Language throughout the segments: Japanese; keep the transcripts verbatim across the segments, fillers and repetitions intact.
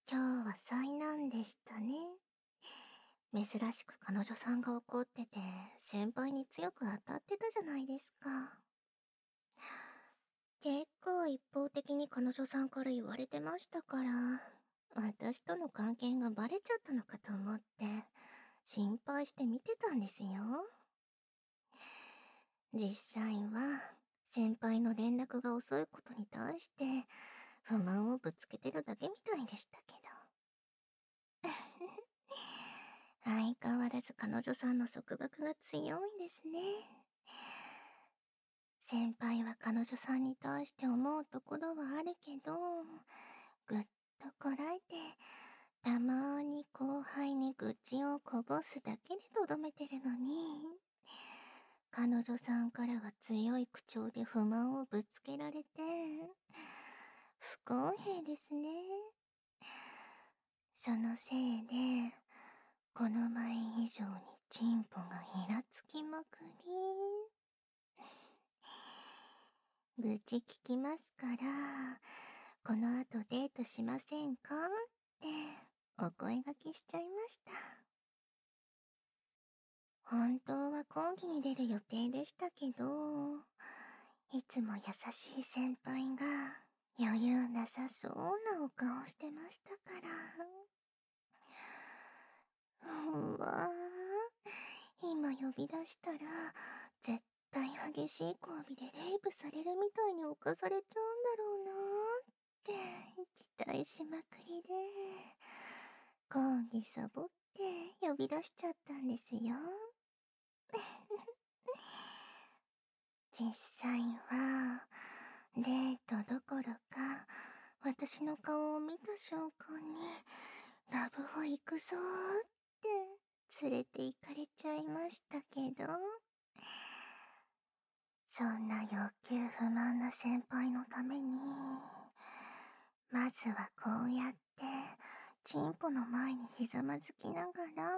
今日は災難でしたね。珍しく彼女さんが怒ってて、先輩に強く当たってたじゃないですか。結構一方的に彼女さんから言われてましたから、私との関係がバレちゃったのかと思って、心配して見てたんですよ。実際は、先輩の連絡が遅いことに対して、不満をぶつけてるだけみたいでしたけど。相変わらず彼女さんの束縛が強いですね。先輩は彼女さんに対して思うところはあるけど、ぐっとこらえて、たまーに後輩に愚痴をこぼすだけでとどめてるのに、彼女さんからは強い口調で不満をぶつけられて、不公平ですね。そのせいで、この前以上にチンポがひらつきまくり。愚痴聞きますから、この後デートしませんかってお声掛けしちゃいました。本当は講義に出る予定でしたけど、いつも優しい先輩が余裕なさそうなお顔してましたから。うわぁ、今呼び出したら絶対激しい交尾でレイプされるみたいに侵されちゃうんだろうなーって期待しまくりで、講義サボって呼び出しちゃったんですよ。実際はデートどころか、私の顔を見た瞬間にラブホ行くぞーって連れて行かれちゃいましたけど、そんな欲求不満な先輩のために、まずはこうやってチンポの前にひざまずきながら、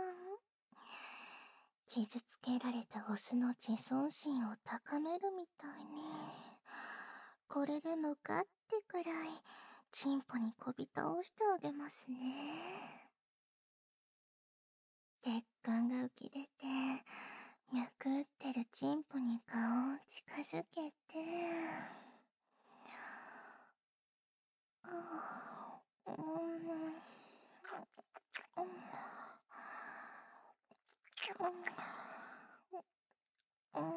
傷つけられたオスの自尊心を高めるみたいに、これでもかってくらいチンポにこび倒してあげますね。血管が浮き出て、脈打ってるチンポに顔を近づけて、うーん、うん、うん、うん、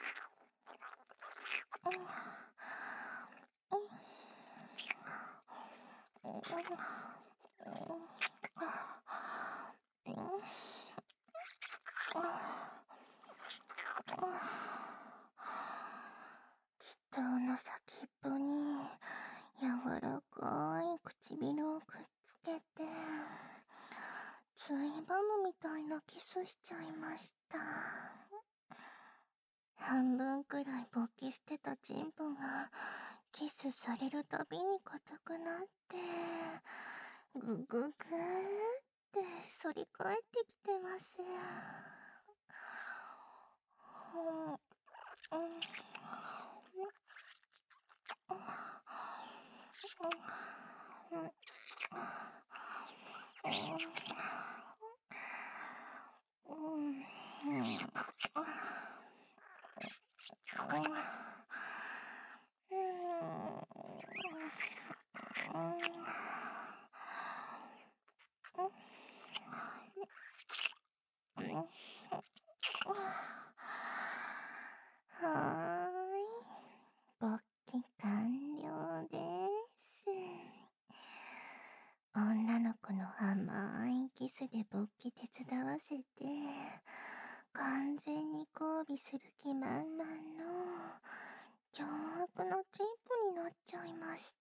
人の先っぽに柔らかい唇をくっつけて、ツイバムみたいなキスしちゃいました。半分くらい勃起してたチンポがキスされるたびに硬くなって、ぐぐぐーって反り返ってきてます。うん、うん、うん、うん、うん、うん、はーい。勃起完了です。女の子の甘いキスで勃起手伝わせて、完全に交尾する気満々の凶悪なチンポになっちゃいました。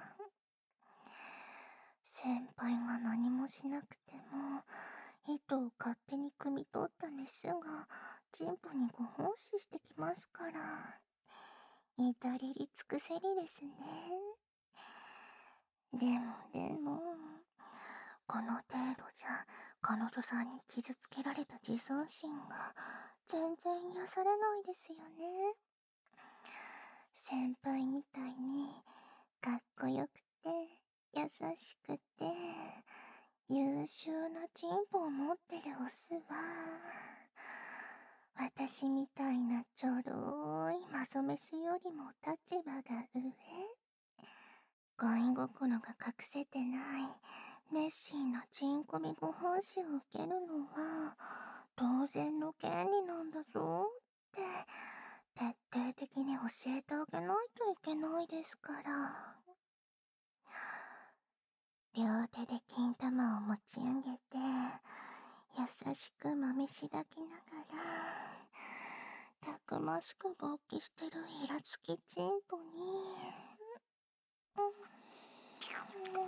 先輩が何もしなくても、糸を勝手に汲み取ったメスがチンポにご奉仕してきますから、至れり尽くせりですね。でもでも、この程度じゃ彼女さんに傷つけられた自尊心が全然癒されないですよね。先輩みたいにかっこよくて優しくて優秀なチンポを持ってるオスは、私みたいなちょろいマソメスよりも立場が上。恋心が隠せてない熱心なチンコビご奉仕を受けるのは当然の権利なんだぞって徹底的に教えてあげないといけないですから。両手で金玉を持ち上げて優しく豆し抱きながらたくましく勃起してるイラつきチンポに、うんうん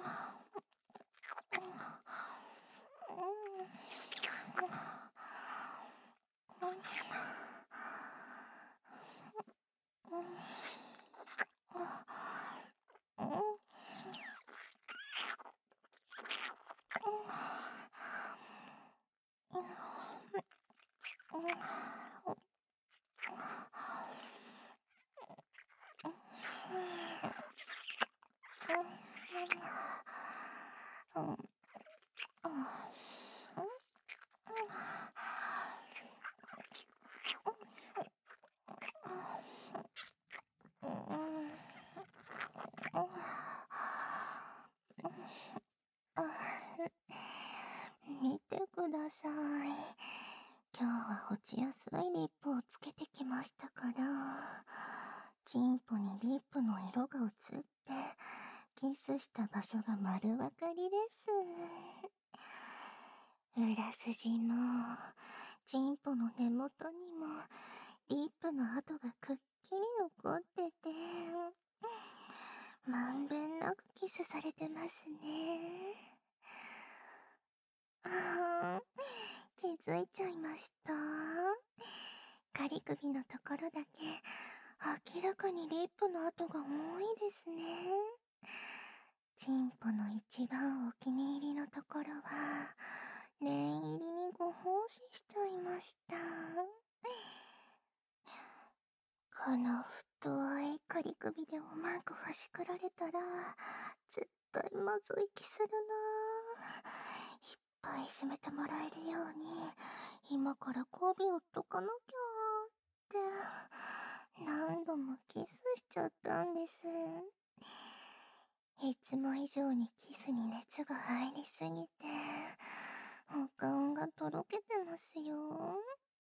見てください。今日は落ちやすいリップをつけてきましたから、チンポにリップの色が映ってキスした場所が丸わかりです。裏筋もチンポの根元にもリップの跡がくっきり残ってて、まんべんなくキスされてますね。あー、気づいちゃいました。仮首のところだけ明らかにリップの跡が多いですね。チンポの一番お気に入りのところは念入りにご奉仕しちゃいました。この太い仮首でうまくはしくられたら絶対まずい気するなぁ。いっぱい締めてもらえるように今から媚び打っとかなきゃーって何度もキスしちゃったんです。いつも以上にキスに熱が入りすぎてお顔がとろけてますよ。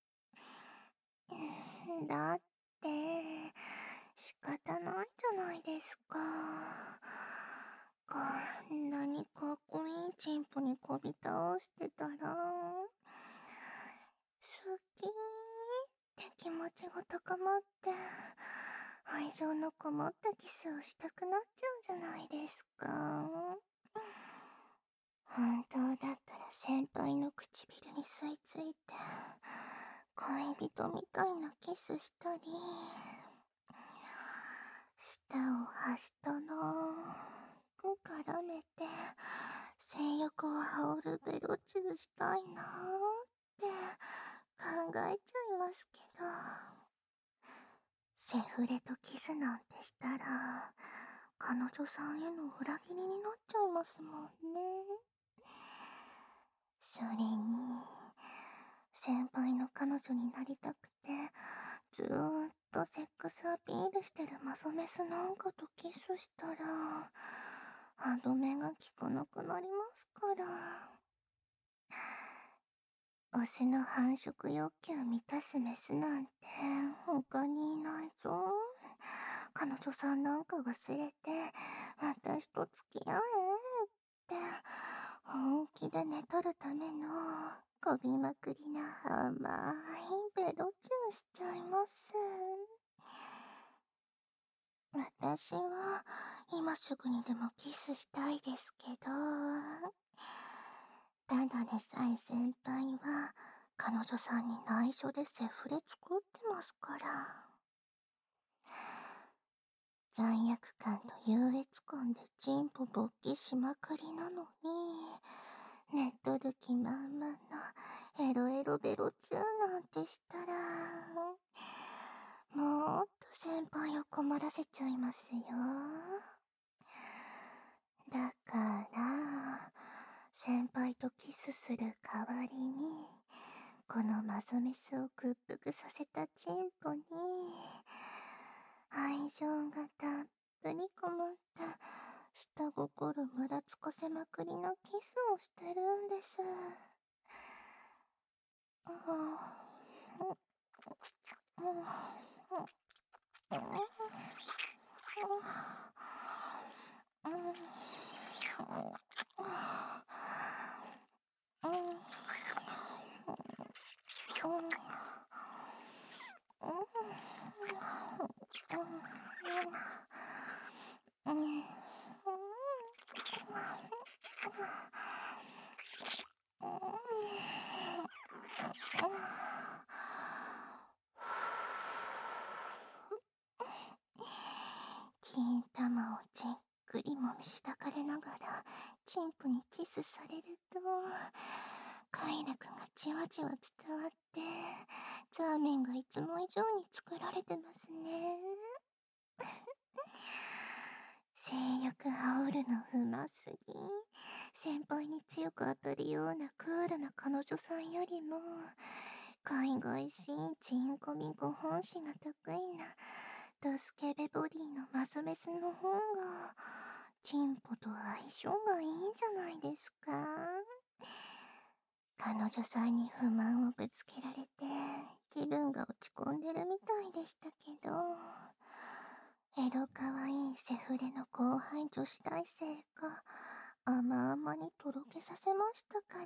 だって仕方ないじゃないですか。こんなにかっこいいチンポにこび倒してたら好きーって気持ちが高まって愛情のこもったキスをしたくなっちゃうじゃないですか。本当だったら先輩の唇に吸い付いて恋人みたいなキスしたり、舌をはしたなく絡めて性欲を煽るベロチューしたいなーって考えちゃいますけど、セフレとキスなんてしたら彼女さんへの裏切りになっちゃいますもんね。それに先輩の彼女になりたくてずーっとセックスアピールしてるマソメスなんかとキスしたら歯止めが効かなくなりますから。オスの繁殖欲求満たすメスなんて他にいないぞ。彼女さんなんか忘れて私と付き合えって本気で寝取るためのこびまくりな甘いベロチューしちゃいます。私は今すぐにでもキスしたいですけど、ただでさえ先輩は彼女さんに内緒でセフレ作ってますから。罪悪感と優越感でチンポ勃起しまくりなのに、寝っとる気満々のエロエロベロチューなんてしたら、もっと先輩を困らせちゃいますよ。だかキスする代わりに、このマゾメスを屈服させたチンポに、愛情がたっぷりこもった下心むらつかせまくりのキスをしてるんです。ああ、うん、うん、うん、うん、うん、うん、うん、金玉をじっくりもみしだかれながらチンポにキスされると快楽がじわじわ伝わってザーメンがいつも以上に作られてますね。性欲煽るのうますぎ。先輩に強く当たるようなクールな彼女さんよりも海外しいチンコミご本誌が得意なドスケベボディのマスメスの方がチンポと相性がいいんじゃないですか。彼女さんに不満をぶつけられて気分が落ち込んでるみたいでしたけど、エロかわいいセフレの後輩女子大生が甘々にとろけさせましたから。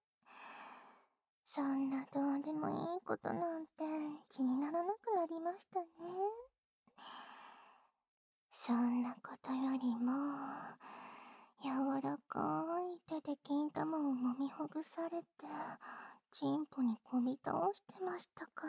そんなどうでもいいことなんて気にならなくなりましたね。そんなことよりも柔らかい手で金玉を揉みほぐされてチンポにこび倒してましたから、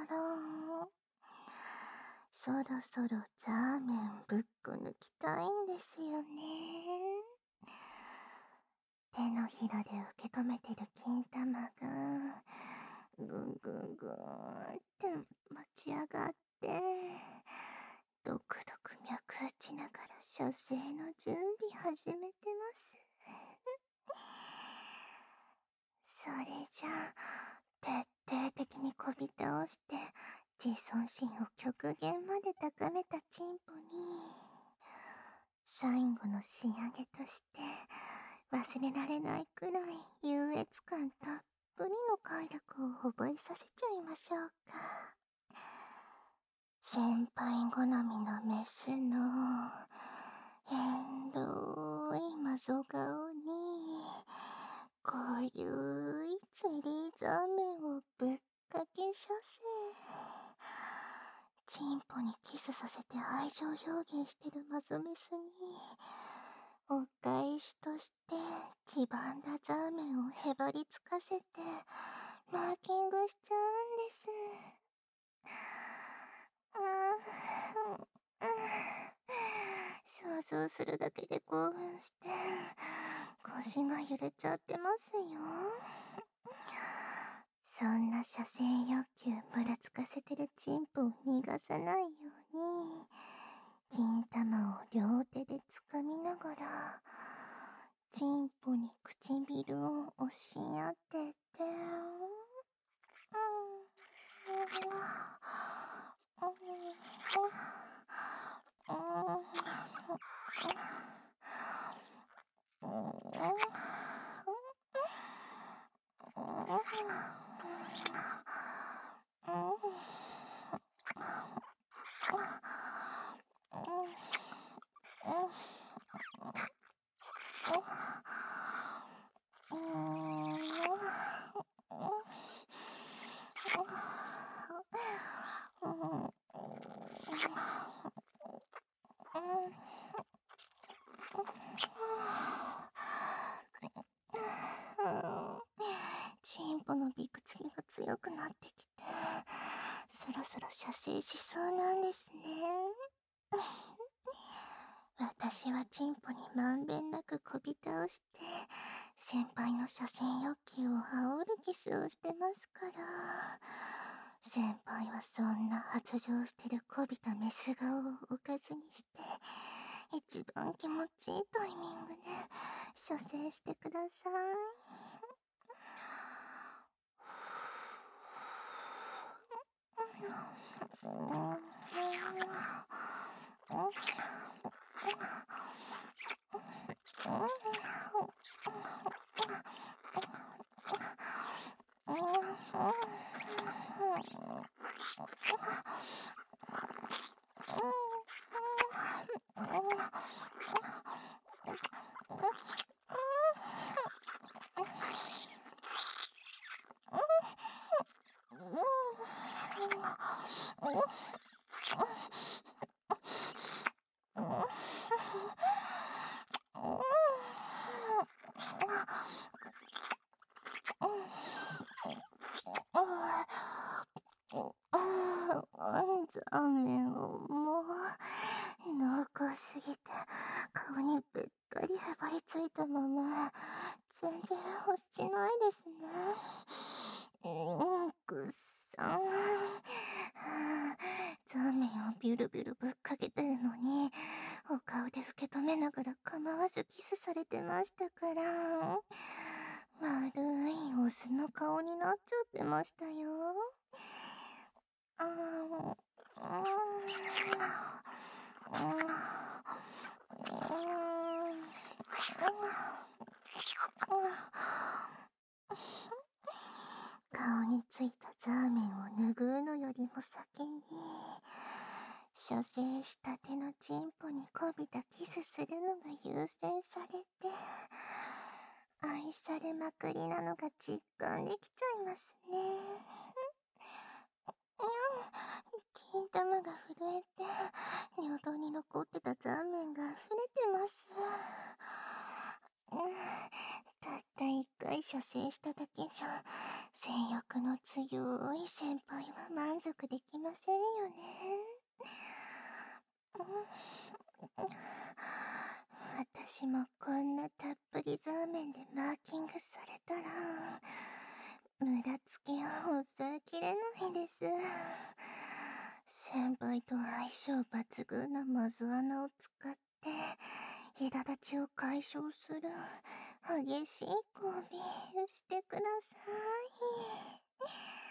そろそろザーメンぶっこ抜きたいんですよね。手のひらで受け止めてる金玉がぐんぐんぐーって持ち上がってドクドク脈打ちながら射精の準備始めてます。それじゃあ徹底的にこび倒して自尊心を極限まで高めたチンポに最後の仕上げとして忘れられないくらい優越感たっぷりの快楽を覚えさせちゃいましょうか。先輩好みのメスの変ろいマゾ顔にこういういツリーザーメンをぶっかけさせチンポにキスさせて愛情表現してるマゾメスにお返しとして黄ばんだザーメンをへばりつかせてマーキングしちゃうんです。ああ、想像するだけで興奮して腰が揺れちゃってますよ。そんな射精欲求むらつかせてるチンポを逃がさないように金玉を両手で掴みながらチンポに唇を押し当てて、うん、チンポのびくつきが強くなってきてそろそろ射精しそうなんですね。私はチンポにまんべんなくこび倒して先輩の射精欲求を煽るキスをしてますから、先輩はそんな発情してるこびたメス顔をおかずにして一番気持ちいいタイミングで射精してください。 ザーメンをもう濃厚すぎて顔にべったりへばりついたまま全然欲しないですね。うん、くっさん。ザーメンをビュルビュルぶっかけてるのにお顔で受け止めながら構わずキスされてましたから、丸いオスの顔になっちゃってましたよ。あー顔についたザーメンを拭うのよりも先に射精したてのチンポにこびたキスするのが優先されて、愛されまくりなのが実感できちゃいますね。金玉が震えて尿道に残ってたザーメンが溢れてます。たった一回射精しただけじゃ性欲の強い先輩は満足できませんよね。私もこんなたっぷりザーメンでマーキングされたら無駄つきを抑えきれないです。先輩と相性抜群なマズ穴を使って苛立ちを解消する激しい交尾してください。